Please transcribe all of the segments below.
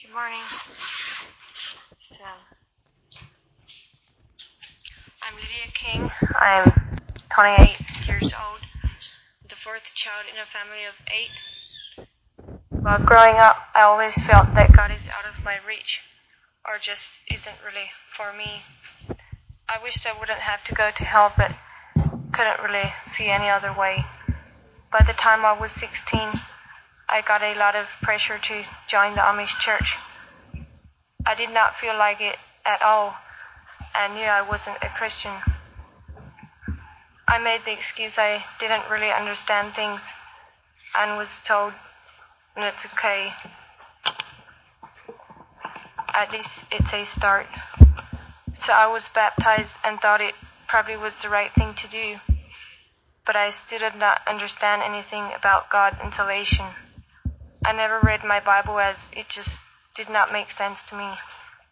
Good morning. I'm Lydia King. I'm 28 years old, the fourth child in a family of 8. While growing up, I always felt that God is out of my reach, or just isn't really for me. I wished I wouldn't have to go to hell, but couldn't really see any other way. By the time I was 16, I got a lot of pressure to join the Amish church. I did not feel like it at all. I knew I wasn't a Christian. I made the excuse I didn't really understand things and was told it's okay. At least it's a start. So I was baptized and thought it probably was the right thing to do. But I still did not understand anything about God and salvation. I never read my Bible as it just did not make sense to me.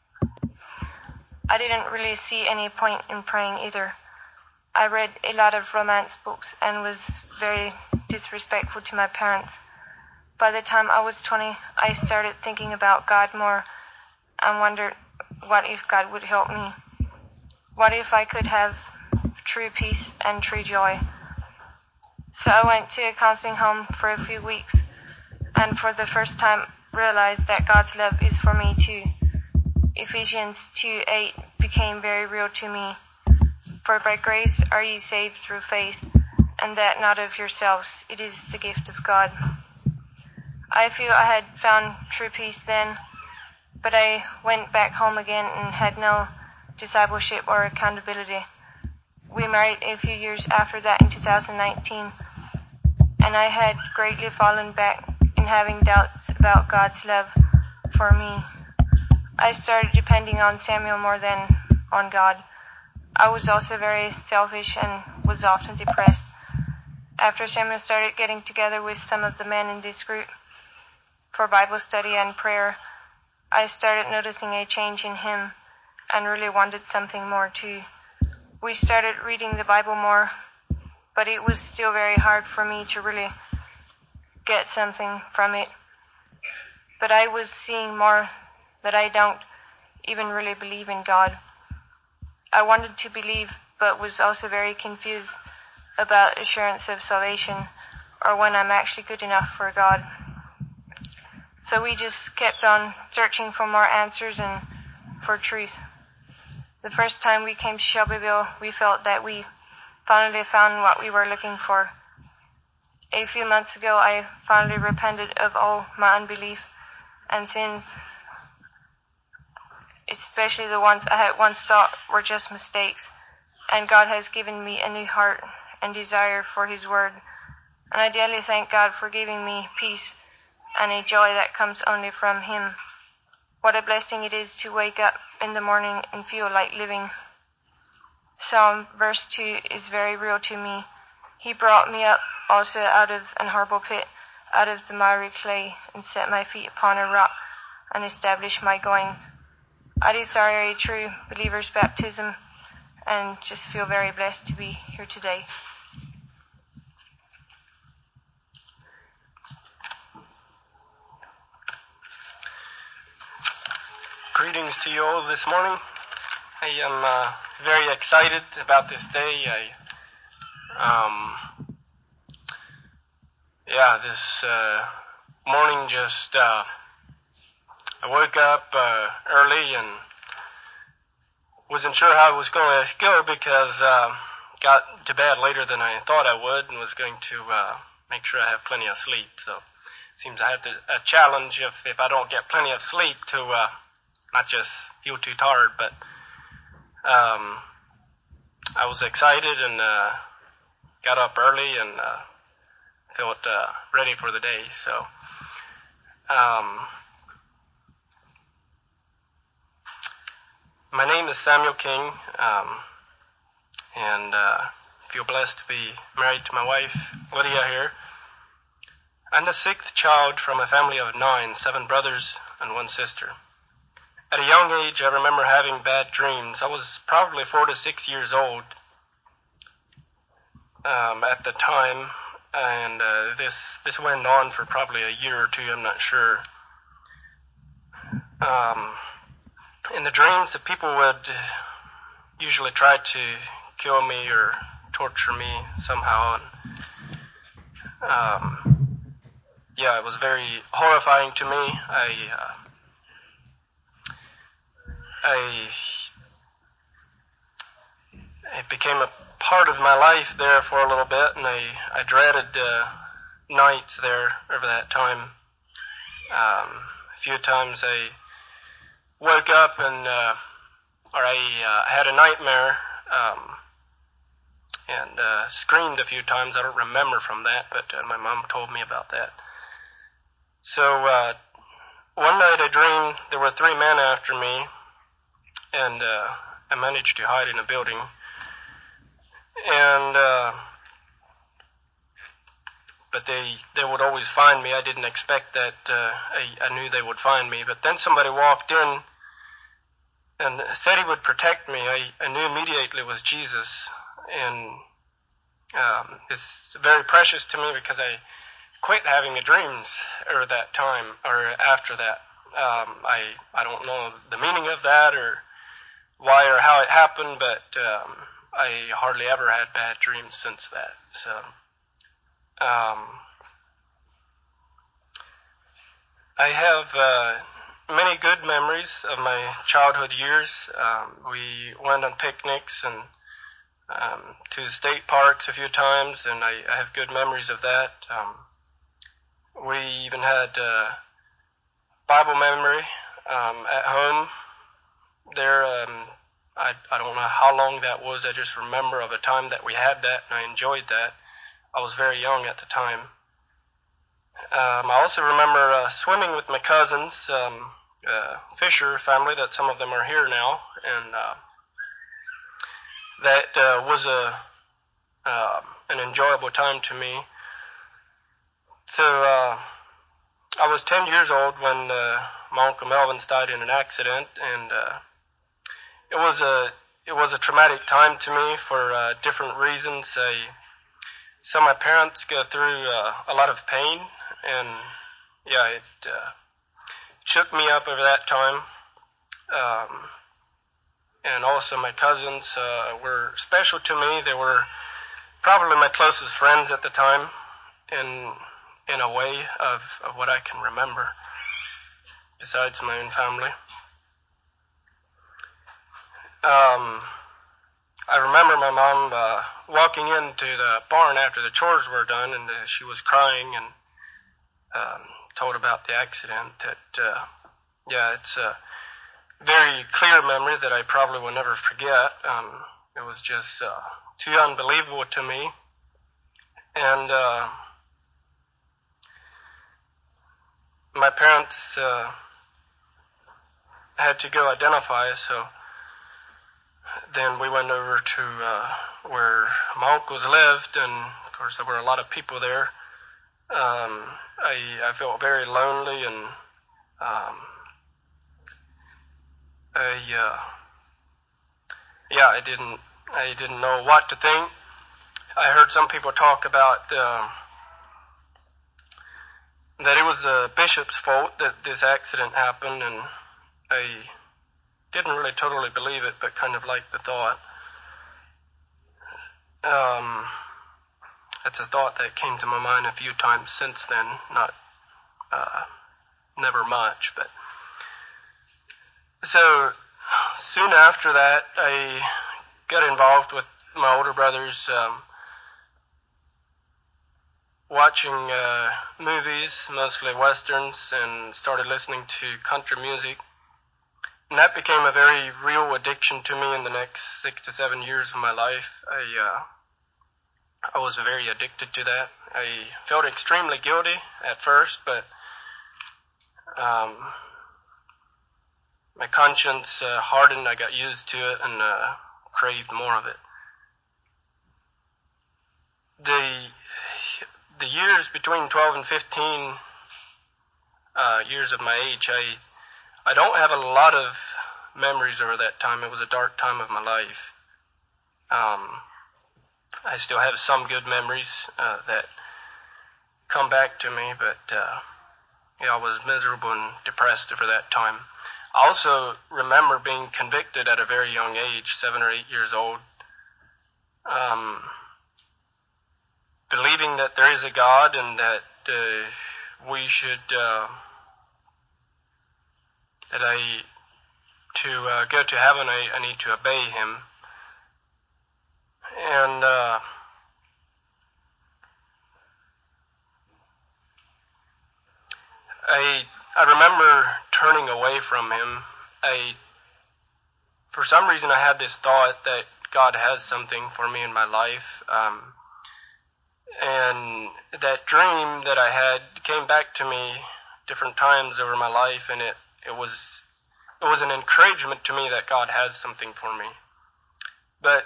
I didn't really see any point in praying either. I read a lot of romance books and was very disrespectful to my parents. By the time I was 20, I started thinking about God more and wondered what if God would help me? What if I could have true peace and true joy? So I went to a counseling home for a few weeks and for the first time realized that God's love is for me too. Ephesians 2:8 became very real to me. For by grace are ye saved through faith, and that not of yourselves, it is the gift of God. I feel I had found true peace then, but I went back home again and had no discipleship or accountability. We married a few years after that in 2019, and I had greatly fallen back in having doubts about God's love for me. I started depending on Samuel more than on God. I was also very selfish and was often depressed. After Samuel started getting together with some of the men in this group for Bible study and prayer, I started noticing a change in him and really wanted something more too. We started reading the Bible more, but it was still very hard for me to really get something from it. But I was seeing more that I don't even really believe in God. I wanted to believe, but was also very confused about assurance of salvation or when I'm actually good enough for God. So we just kept on searching for more answers and for truth. The first time we came to Shelbyville, we felt that we finally found what we were looking for. A few months ago, I finally repented of all my unbelief and sins, especially the ones I had once thought were just mistakes. And God has given me a new heart and desire for His Word. And I daily thank God for giving me peace and a joy that comes only from Him. What a blessing it is to wake up in the morning and feel like living. Psalm verse 2 is very real to me. He brought me up also out of an horrible pit, out of the miry clay, and set my feet upon a rock, and established my goings. I desire a true believer's baptism, and just feel very blessed to be here today. Greetings to you all this morning. I am very excited about this day. This morning I woke up early and wasn't sure how it was going to go because got to bed later than I thought I would and was going to make sure I have plenty of sleep. So it seems I have a challenge if I don't get plenty of sleep to not just feel too tired, but I was excited and got up early and felt ready for the day. So my name is Samuel King, and feel blessed to be married to my wife, Lydia here. I'm the 6th child from a family of 9, 7 brothers and 1 sister. At a young age, I remember having bad dreams. I was probably 4 to 6 years old at the time, and this went on for probably a year or two, I'm not sure. In the dreams, the people would usually try to kill me or torture me somehow. And, it was very horrifying to me. It became a part of my life there for a little bit, and I dreaded nights there over that time. A few times I woke up and I had a nightmare and screamed a few times. I don't remember from that, but my mom told me about that. So one night I dreamed there were 3 men after me, and I managed to hide in a building. And but they would always find me. I didn't expect that. I knew they would find me. But then somebody walked in and said he would protect me. I knew immediately it was Jesus. And it's very precious to me because I quit having the dreams or that time or after that. I don't know the meaning of that or why or how it happened, but I hardly ever had bad dreams since that. So I have many good memories of my childhood years. We went on picnics and to state parks a few times, and I have good memories of that. We even had Bible memory at home there. I don't know how long that was. I just remember of a time that we had that, and I enjoyed that. I was very young at the time. I also remember swimming with my cousins, Fisher family, that some of them are here now, and that was an enjoyable time to me. So I was 10 years old when my Uncle Melvin died in an accident, and it was a traumatic time to me for different reasons. I saw my parents go through a lot of pain, and it shook me up over that time. And also my cousins were special to me. They were probably my closest friends at the time, in a way of what I can remember, besides my own family. I remember my mom walking into the barn after the chores were done, and she was crying and told about the accident. It's a very clear memory that I probably will never forget. It was just too unbelievable to me. And my parents had to go identify, so then we went over to where my uncles lived, and of course there were a lot of people there. I felt very lonely, and I didn't know what to think. I heard some people talk about that it was the bishop's fault that this accident happened, and I didn't really totally believe it, but kind of liked the thought. It's a thought that came to my mind a few times since then, not never much, but so soon after that I got involved with my older brothers, watching movies, mostly westerns, and started listening to country music. And that became a very real addiction to me in the next 6 to 7 years of my life. I was very addicted to that. I felt extremely guilty at first, but my conscience hardened. I got used to it and craved more of it. The years between 12 and 15 years of my age, I don't have a lot of memories over that time. It was a dark time of my life. I still have some good memories that come back to me, but I was miserable and depressed over that time. I also remember being convicted at a very young age, 7 or 8 years old, believing that there is a God and that we should, to go to heaven, I need to obey Him. And I remember turning away from Him. For some reason, I had this thought that God has something for me in my life, and that dream that I had came back to me different times over my life, and it was an encouragement to me that God has something for me. But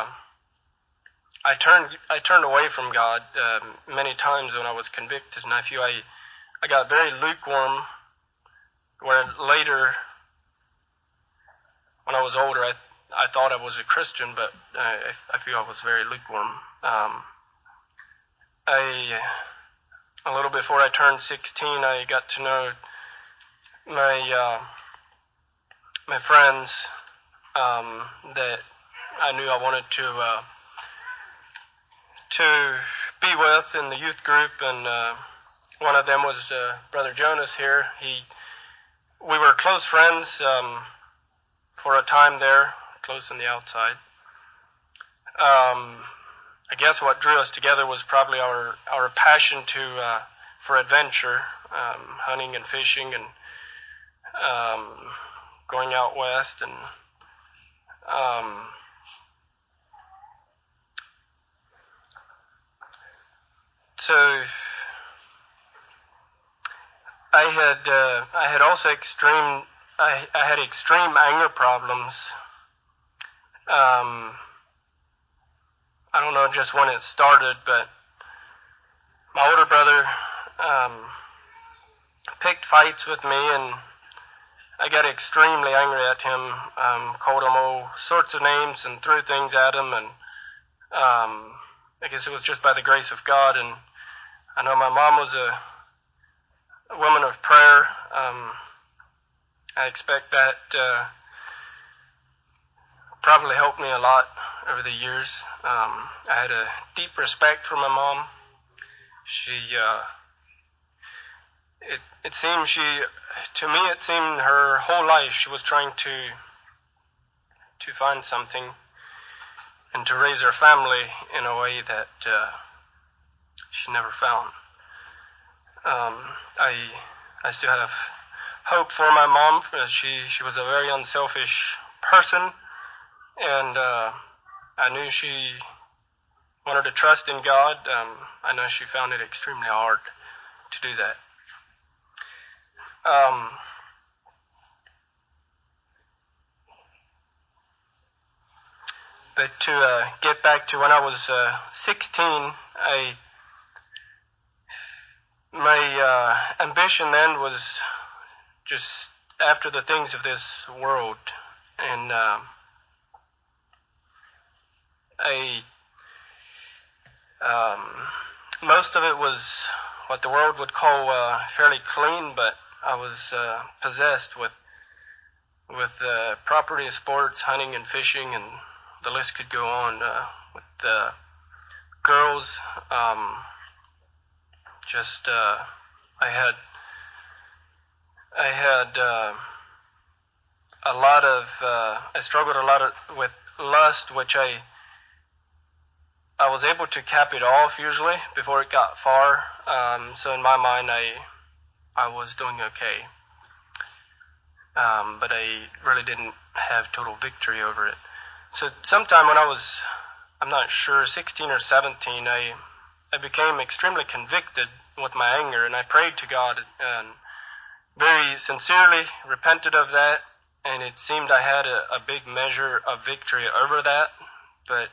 I turned away from God many times when I was convicted, and I feel I got very lukewarm. Where later, when I was older, I thought I was a Christian, but I feel I was very lukewarm. A little before I turned 16, I got to know my friends that I knew I wanted to be with in the youth group, and one of them was Brother Jonas here. We were close friends for a time there, close on the outside. I guess what drew us together was probably our passion for adventure, hunting and fishing, and going out west, and so I had also extreme anger problems. I don't know just when it started, but my older brother picked fights with me, and I got extremely angry at him, called him all sorts of names and threw things at him, and I guess it was just by the grace of God. And I know my mom was a woman of prayer. I expect that probably helped me a lot over the years. I had a deep respect for my mom. It seemed her whole life she was trying to find something and to raise her family in a way that she never found. I still have hope for my mom. She was a very unselfish person, and I knew she wanted to trust in God. I know she found it extremely hard to do that. But to get back to when I was 16, my ambition then was just after the things of this world, and most of it was what the world would call fairly clean, but I was possessed with property, sports, hunting, and fishing, and the list could go on. With girls, I had a lot of. I struggled a lot with lust, which I was able to cap it off usually before it got far. So in my mind, I was doing okay. But I really didn't have total victory over it. So sometime when I was, I'm not sure, 16 or 17, I became extremely convicted with my anger, and I prayed to God and very sincerely repented of that, and it seemed I had a big measure of victory over that, but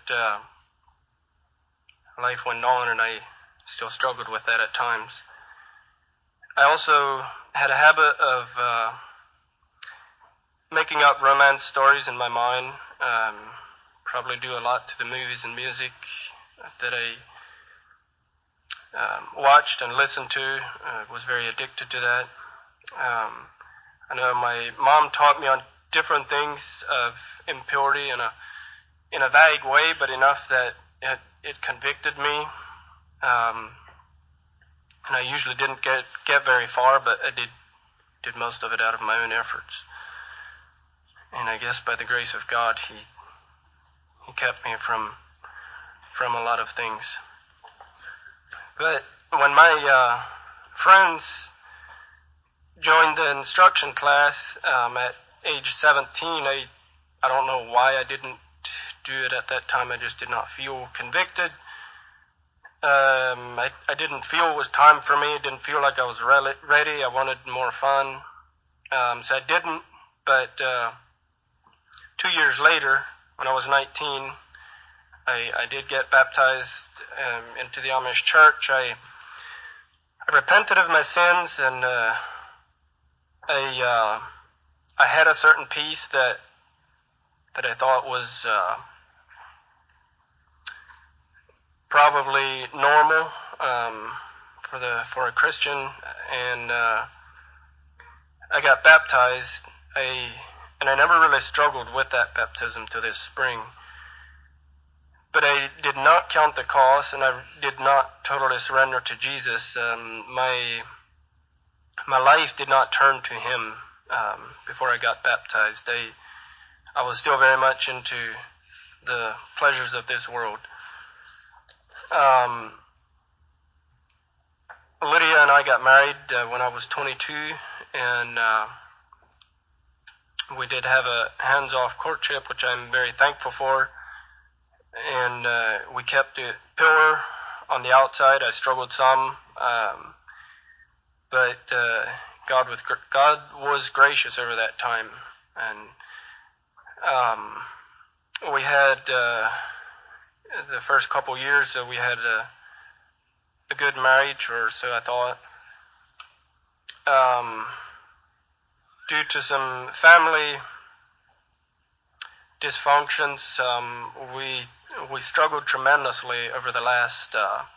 life went on, and I still struggled with that at times. I also had a habit of making up romance stories in my mind. Probably do a lot to the movies and music that I watched and listened to. Was very addicted to that. I know my mom taught me on different things of impurity in a vague way, but enough that it convicted me. And I usually didn't get very far, but I did most of it out of my own efforts. And I guess by the grace of God, He kept me from a lot of things. But when my friends joined the instruction class at age 17, I don't know why I didn't do it at that time. I just did not feel convicted. I didn't feel it was time for me. I didn't feel like I was ready. I wanted more fun. So I didn't. But 2 years later, when I was 19, I did get baptized into the Amish church. I repented of my sins, and I had a certain peace that I thought was probably normal for a Christian, and I got baptized. And I never really struggled with that baptism to this spring. But I did not count the cost, and I did not totally surrender to Jesus. My life did not turn to Him before I got baptized. I was still very much into the pleasures of this world. Lydia and I got married when I was 22, and we did have a hands-off courtship, which I'm very thankful for. And we kept it pure on the outside. I struggled some, but God was gracious over that time. And we had the first couple years we had a good marriage, or so I thought. Due to some family dysfunctions, we struggled tremendously over the last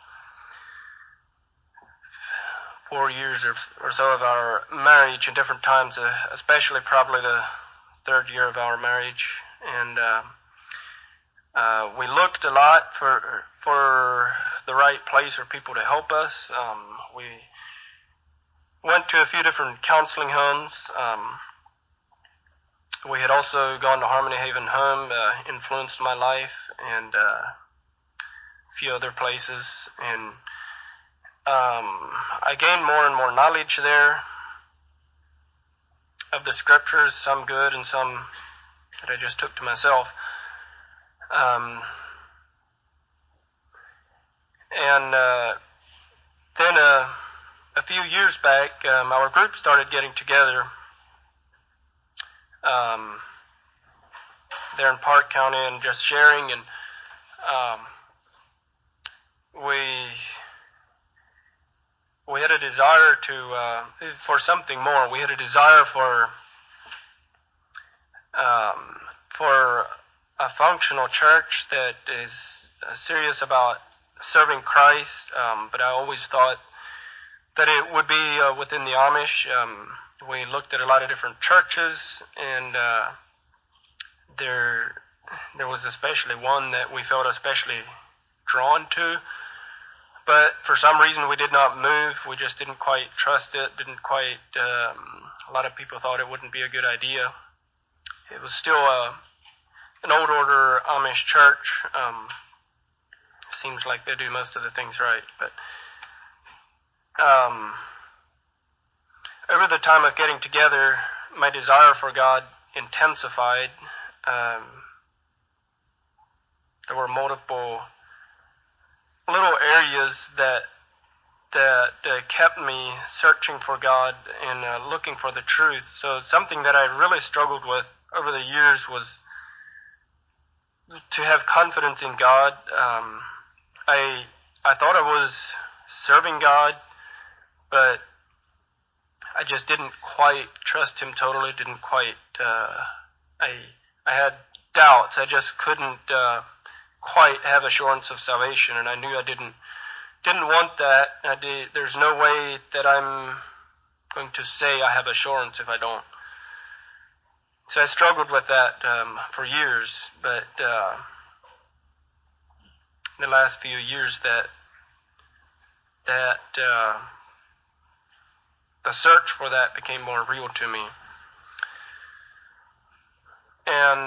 4 years or so of our marriage in different times, especially probably the third year of our marriage. And we looked a lot for the right place or people to help us. We went to a few different counseling homes. We had also gone to Harmony Haven Home, influenced my life, and a few other places. And I gained more and more knowledge there of the scriptures, some good and some that I just took to myself. Then a few years back, our group started getting together there in Park County and just sharing, and we had a desire for something more. We had a desire for a functional church that is serious about serving Christ, but I always thought that it would be within the Amish. We looked at a lot of different churches, and there was especially one that we felt especially drawn to, but for some reason we did not move. We just didn't quite trust it, a lot of people thought it wouldn't be a good idea. It was still an old order Amish church. Seems like they do most of the things right, but over the time of getting together, my desire for God intensified. There were multiple little areas that kept me searching for God and looking for the truth. So something that I really struggled with over the years was to have confidence in God. I thought I was serving God, but I just didn't quite trust Him totally. Didn't quite. I had doubts. I just couldn't quite have assurance of salvation, and I knew I didn't want that. There's no way that I'm going to say I have assurance if I don't. So I struggled with that for years, but the last few years that the search for that became more real to me. And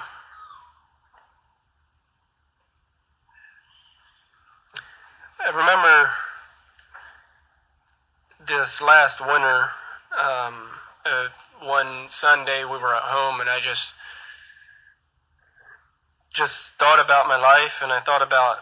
I remember this last winter, one Sunday we were at home, and I just thought about my life, and I thought about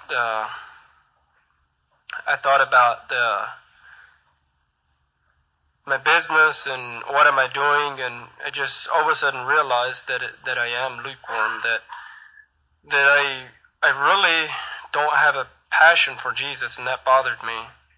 my business and what am I doing, and I just all of a sudden realized that I am lukewarm, that I really don't have a passion for Jesus, and that bothered me.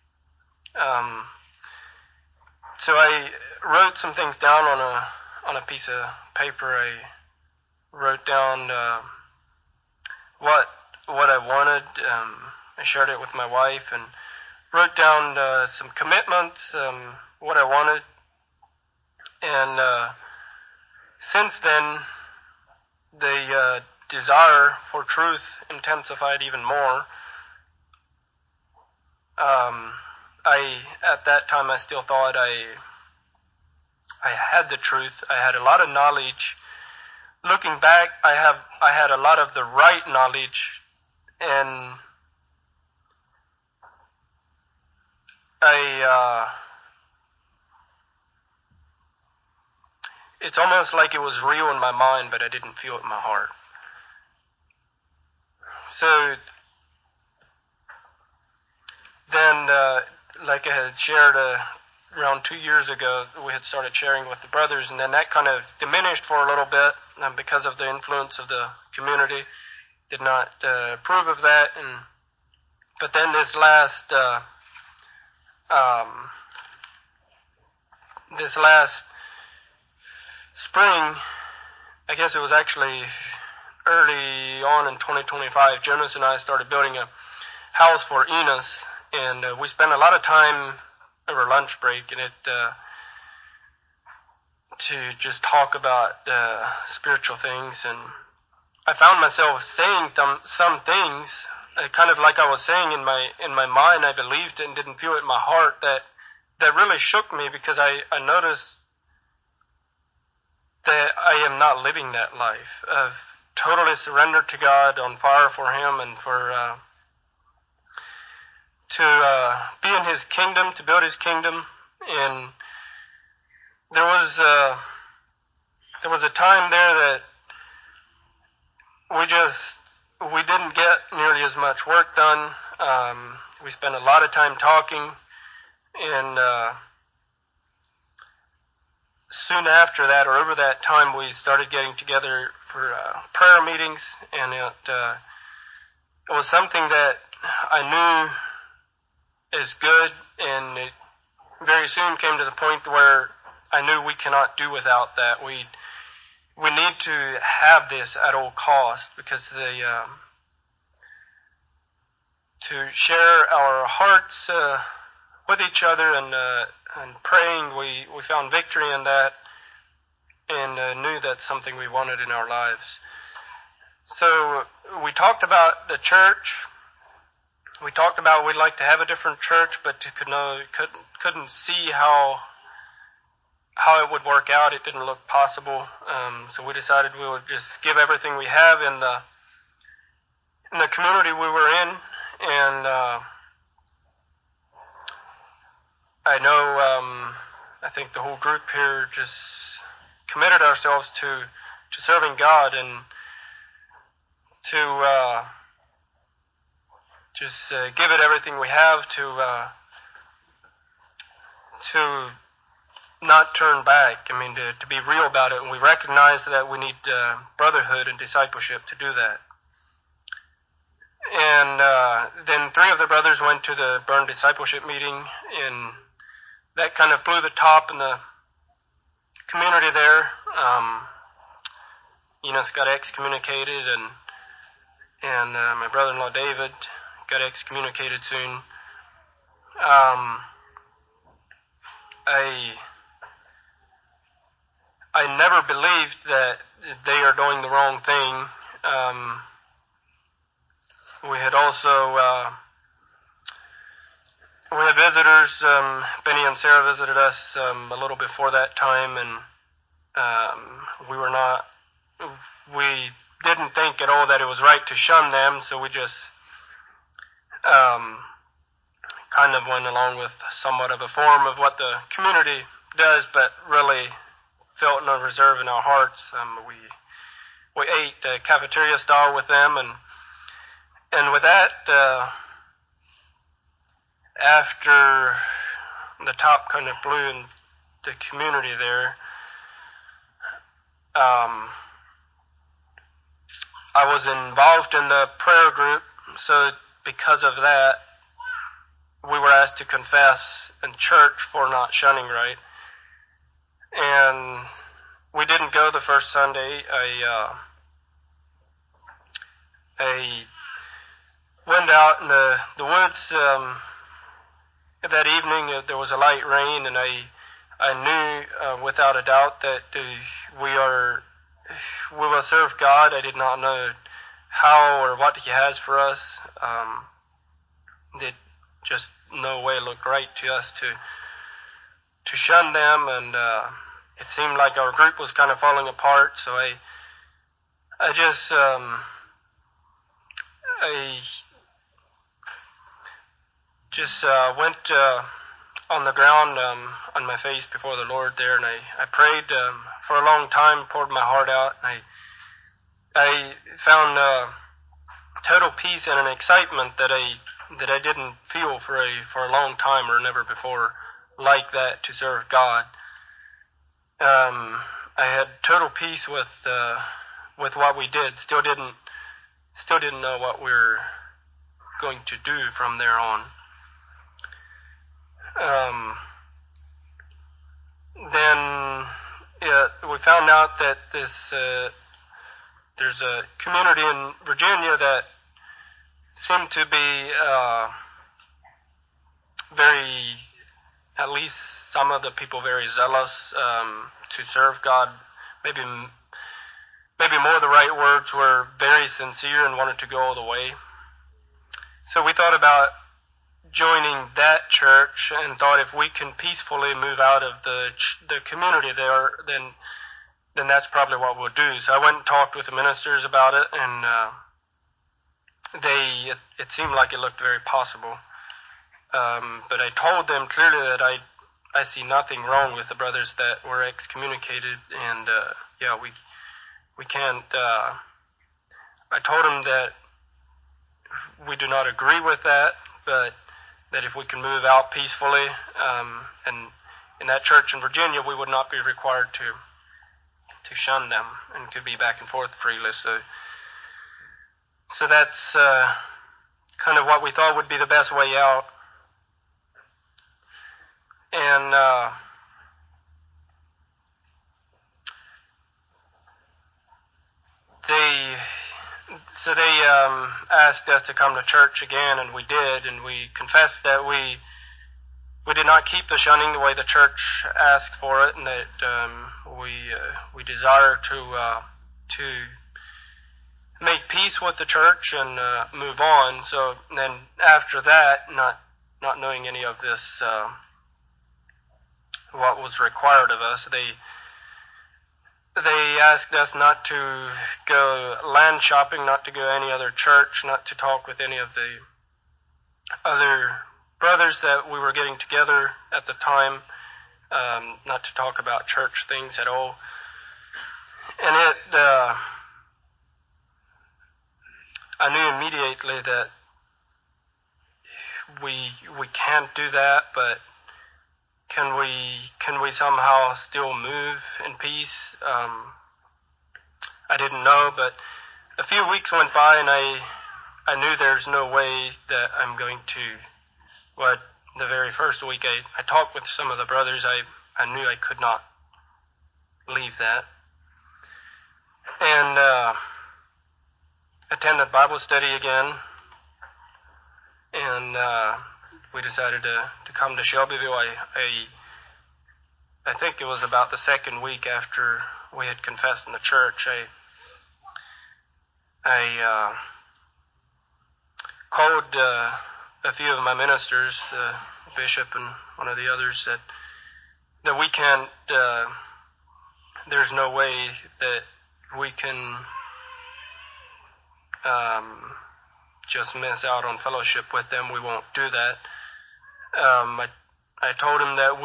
So I wrote some things down on a piece of paper. I wrote down what I wanted. I shared it with my wife and wrote down some commitments, what I wanted. And since then, the desire for truth intensified even more. At that time, I still thought I had the truth. I had a lot of knowledge. Looking back, I had a lot of the right knowledge, and it's almost like it was real in my mind, but I didn't feel it in my heart. So then, like I had shared around 2 years ago, we had started sharing with the brothers, and then that kind of diminished for a little bit because of the influence of the community. Did not approve of that, but then this last spring, I guess it was actually early on in 2025, Jonas and I started building a house for Enos, and we spent a lot of time over lunch break in it to just talk about spiritual things, and I found myself saying some things, kind of like I was saying in my mind. I believed it and didn't feel it in my heart. That really shook me, because I noticed that I am not living that life of totally surrendered to God, on fire for Him, and for to be in His kingdom, to build His kingdom. And there was a time there that we didn't get nearly as much work done. We spent a lot of time talking, and soon after that, or over that time, we started getting together for prayer meetings, and it was something that I knew is good, and it very soon came to the point where I knew we cannot do without that. We need to have this at all costs, because to share our hearts with each other and praying, we found victory in that, and knew that's something we wanted in our lives. So we talked about the church. We talked about we'd like to have a different church, but couldn't see how it would work out. It didn't look possible. So we decided we would just give everything we have in the community we were in. And I know, I think the whole group here just committed ourselves to serving God, and to just give it everything we have, to not turn back. I mean, to be real about it. And we recognize that we need brotherhood and discipleship to do that. And then 3 of the brothers went to the Burn Discipleship meeting, and that kind of blew the top in the community there. Enos got excommunicated, and my brother-in-law David got excommunicated soon. I never believed that they are doing the wrong thing. We had also we had visitors. Benny and Sarah visited us a little before that time, and we didn't think at all that it was right to shun them, so we just kind of went along with somewhat of a form of what the community does, but really felt no reserve in our hearts. We ate cafeteria style with them, and with that, after the top kind of blew in the community there, I was involved in the prayer group, so because of that, we were asked to confess in church for not shunning right. And we didn't go the first Sunday. I went out in the woods that evening. There was a light rain, and I knew without a doubt that we will serve God. I did not know how or what He has for us. It just no way looked right to us to shun them, and it seemed like our group was kind of falling apart. So I just went on the ground on my face before the Lord there, and I prayed for a long time, poured my heart out, and I found total peace and an excitement that I didn't feel for a long time or never before like that to serve God. I had total peace with what we did. Still didn't know what we were going to do from there on. Then we found out that there's a community in Virginia that seemed to be very, at least some of the people, very zealous to serve God. Maybe more the right words were very sincere and wanted to go all the way. So we thought about joining that church and thought if we can peacefully move out of the community there, then that's probably what we'll do. So I went and talked with the ministers about it, and it seemed like it looked very possible. But I told them clearly that I see nothing wrong with the brothers that were excommunicated, and we can't. I told them that we do not agree with that, but that if we can move out peacefully, and in that church in Virginia, we would not be required to shun them and could be back and forth freely. So that's kind of what we thought would be the best way out. And they asked us to come to church again, and we did, and we confessed that we did not keep the shunning the way the church asked for it, and that we desire to make peace with the church and move on. So then after that, not knowing any of this, what was required of us, they asked us not to go land shopping, not to go to any other church, not to talk with any of the other brothers that we were getting together at the time, not to talk about church things at all. And I knew immediately that we can't do that, but can we somehow still move in peace? I didn't know, but a few weeks went by, and I knew there's no way that I'm going to. But the very first week I talked with some of the brothers, I knew I could not leave that. And attended Bible study again, and we decided to come to Shelbyville. I think it was about the second week after we had confessed in the church, I called a few of my ministers, the bishop and one of the others, that we can't, there's no way that we can just miss out on fellowship with them. We won't do that. I told him that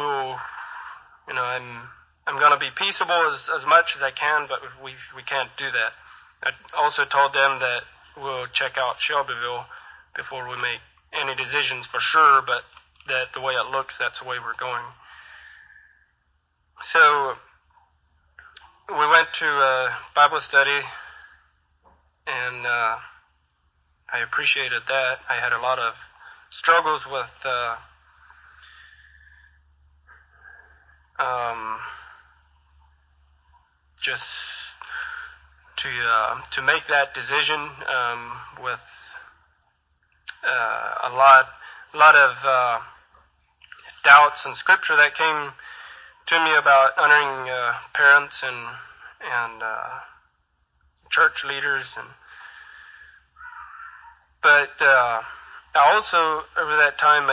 I'm going to be peaceable as much as I can, but we can't do that. I also told them that we'll check out Shelbyville before we make any decisions for sure, but that the way it looks, that's the way we're going. So we went to a Bible study, and I appreciated that. I had a lot of struggles with just to make that decision with a lot of doubts and scripture that came to me about honoring parents and church leaders, but I also over that time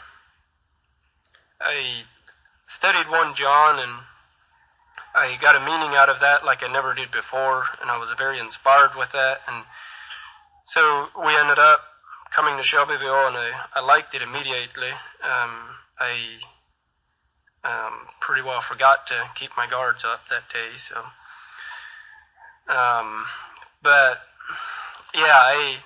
I studied 1 John, and I got a meaning out of that like I never did before, and I was very inspired with that. And so we ended up coming to Shelbyville, and I liked it immediately. I pretty well forgot to keep my guards up that day. So, but yeah,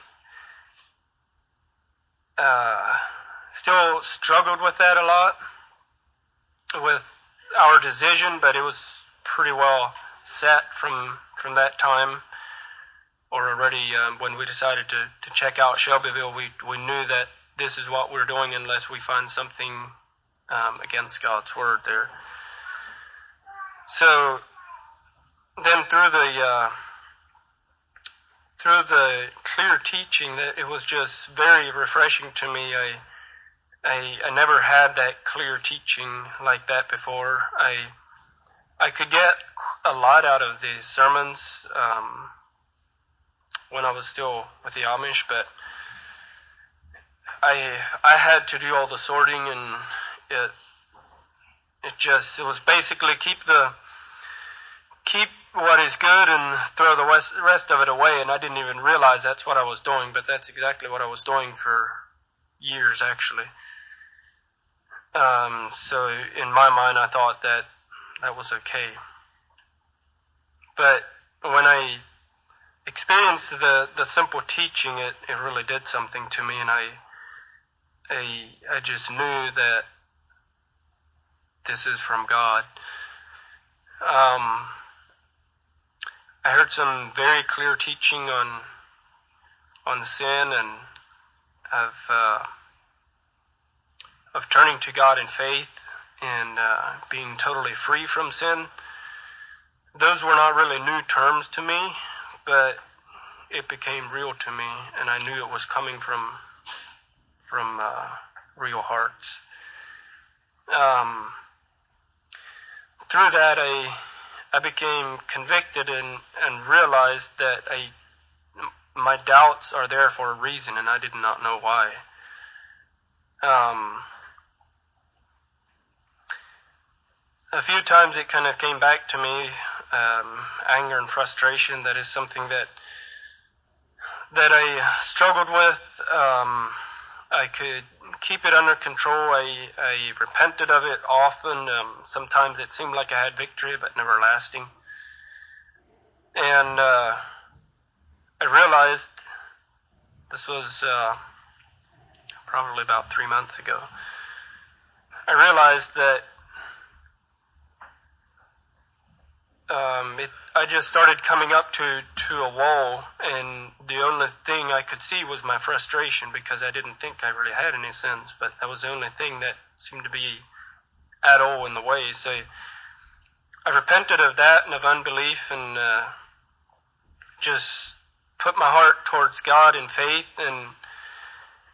I still struggled with that a lot, with our decision, but it was pretty well set from that time, or already when we decided to check out Shelbyville, we knew that this is what we're doing unless we find something against God's word there. So then through the clear teaching, that it was just very refreshing to me. I never had that clear teaching like that before. I could get a lot out of the sermons when I was still with the Amish, but I had to do all the sorting, and it was basically keep what is good and throw the rest of it away, and I didn't even realize that's what I was doing, but that's exactly what I was doing for years, actually. So in my mind, I thought that was okay. But when I experienced the simple teaching, it really did something to me, and I just knew that this is from God. I heard some very clear teaching on sin and of turning to God in faith and being totally free from sin. Those were not really new terms to me, but it became real to me, and I knew it was coming from real hearts. Through that, I became convicted and realized that my doubts are there for a reason, and I did not know why. A few times it kind of came back to me, anger and frustration. That is something that I struggled with. I could keep it under control. I repented of it often. Sometimes it seemed like I had victory, but never lasting. And I realized, this was probably about 3 months ago, I realized that I just started coming up to a wall, and the only thing I could see was my frustration, because I didn't think I really had any sins, but that was the only thing that seemed to be at all in the way. So I repented of that and of unbelief, and just put my heart towards God in faith, and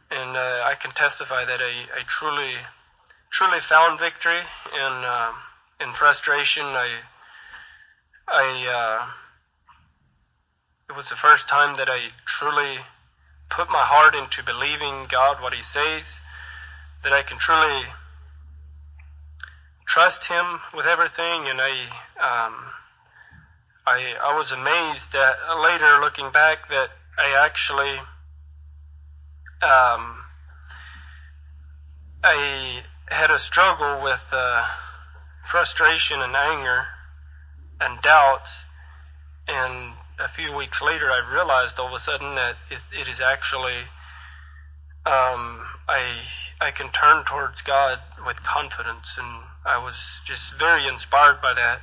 I can testify that I truly found victory, and in frustration, it was the first time that I truly put my heart into believing God, what He says, that I can truly trust Him with everything. And I was amazed that later, looking back, that I actually I had a struggle with frustration and anger and doubts, and a few weeks later I realized all of a sudden that it is actually I can turn towards God with confidence, and I was just very inspired by that.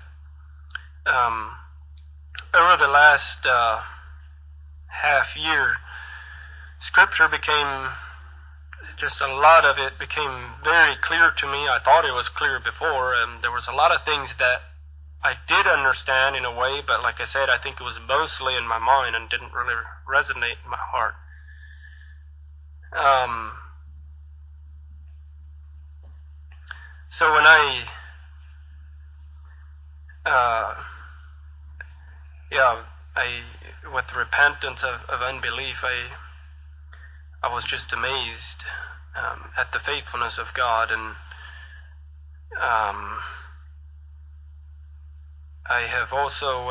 Over the last half year, Scripture became, just a lot of it became very clear to me. I thought it was clear before, and there was a lot of things that I did understand in a way, but like I said, I think it was mostly in my mind and didn't really resonate in my heart. So when with repentance of unbelief, I was just amazed at the faithfulness of God, and I have also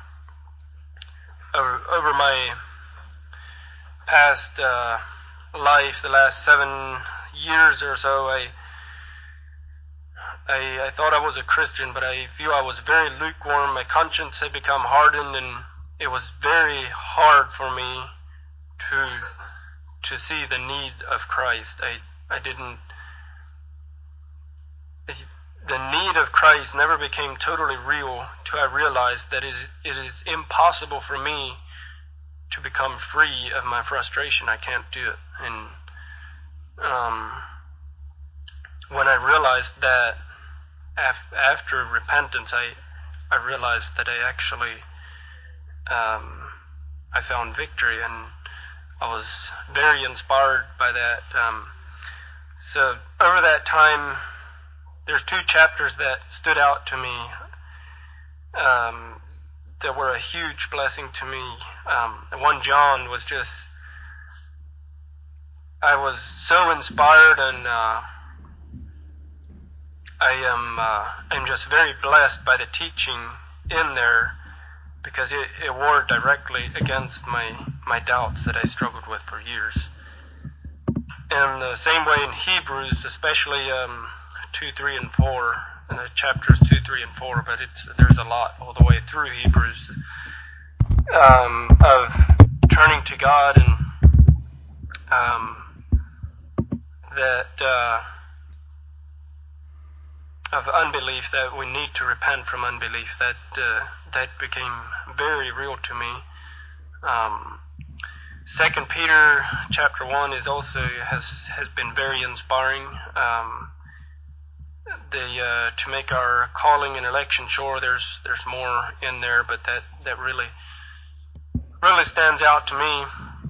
over my past life, the last 7 years or so, I thought I was a Christian, but I feel I was very lukewarm. My conscience had become hardened, and it was very hard for me to see the need of Christ. The need of Christ never became totally real till I realized that it is impossible for me to become free of my frustration. I can't do it. And when I realized that, after repentance, I realized that I actually I found victory, and I was very inspired by that. So over that time, there's 2 chapters that stood out to me that were a huge blessing to me. 1 John was just, I was so inspired, and I'm just very blessed by the teaching in there, because it warred directly against my doubts that I struggled with for years. And the same way in Hebrews, especially 2, 3, and 4, chapters 2, 3, and 4, but there's a lot all the way through Hebrews of turning to God, and of unbelief, that we need to repent from unbelief. That became very real to me. 2 Peter chapter 1 is also has been very inspiring. To make our calling and election sure, there's more in there, but that really stands out to me.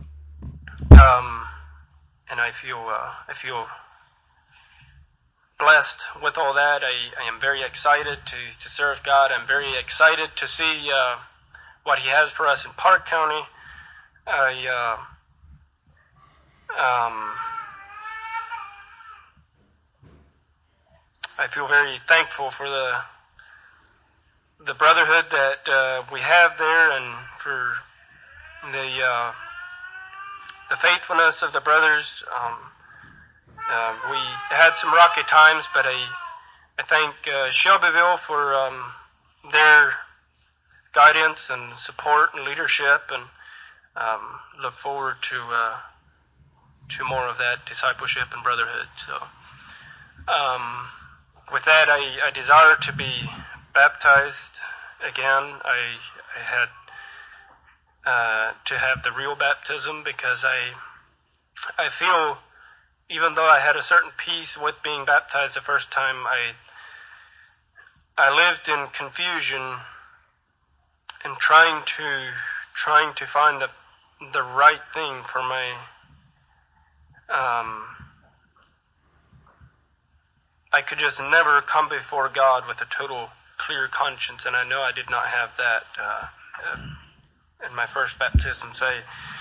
And I feel blessed with all that. I am very excited to serve God. I'm very excited to see what He has for us in Park County. I feel very thankful for the brotherhood that we have there, and for the faithfulness of the brothers. We had some rocky times, but I thank Shelbyville for their guidance and support and leadership, and look forward to more of that discipleship and brotherhood. So with that, I desire to be baptized again. I had to have the real baptism, because I feel, even though I had a certain peace with being baptized the first time, I lived in confusion and trying to find the right thing for my I could just never come before God with a total clear conscience, and I know I did not have that in my first baptism. So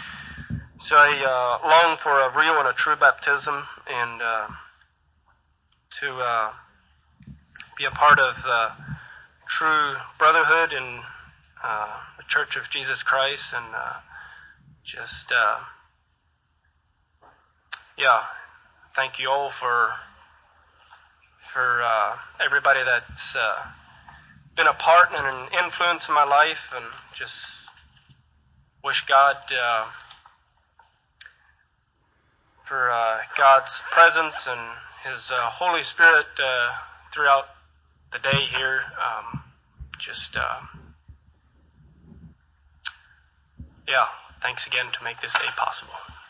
I long for a real and a true baptism, and to be a part of true brotherhood in the Church of Jesus Christ, and thank you all for everybody that's been a part and an influence in my life, and just wish God for God's presence and His Holy Spirit throughout the day here. Thanks again to make this day possible.